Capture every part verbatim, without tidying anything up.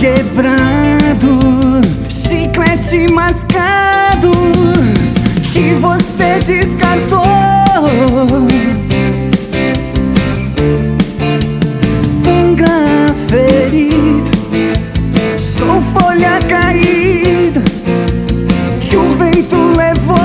quebrado, chiclete mascado que você descartou. Sangra a ferida, sou folha caída que o vento levou.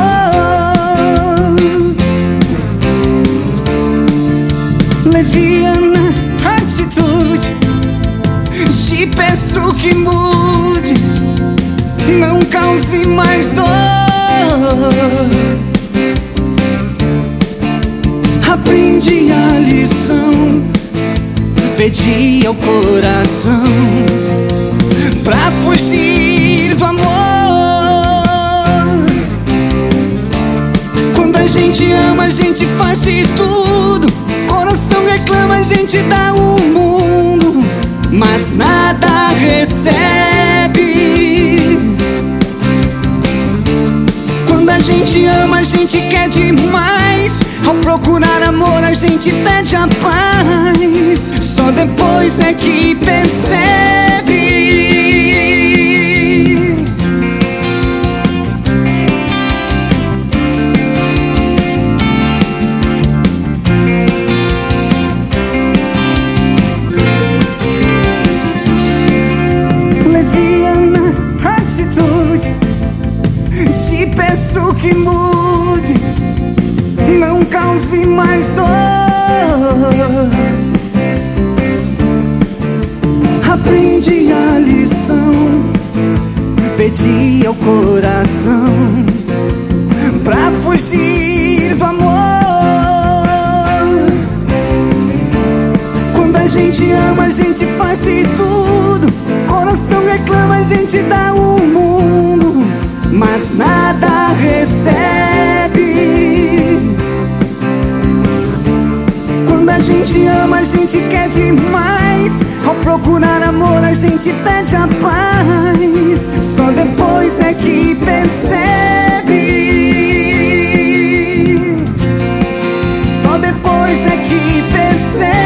Leviana atitude, te peço que mude, não cause mais dor. Aprendi a lição, pedi ao coração pra fugir do amor. Quando a gente ama, a gente faz de tudo. Coração reclama, a gente dá o mundo, mas nada recebe. Quando a gente ama, a gente quer demais. Ao procurar amor, a gente pede a paz. Só depois é que percebe. Leviana atitude, te peço que mude, não cause mais dor. Aprendi a lição, pedi ao coração pra fugir do amor. Quando a gente ama, a gente faz de tudo. Coração reclama, a gente dá o mundo, mas nada recebe. Quando a gente ama, a gente quer demais. Ao procurar amor, a gente pede a paz. Só depois é que percebe. Só depois é que percebe.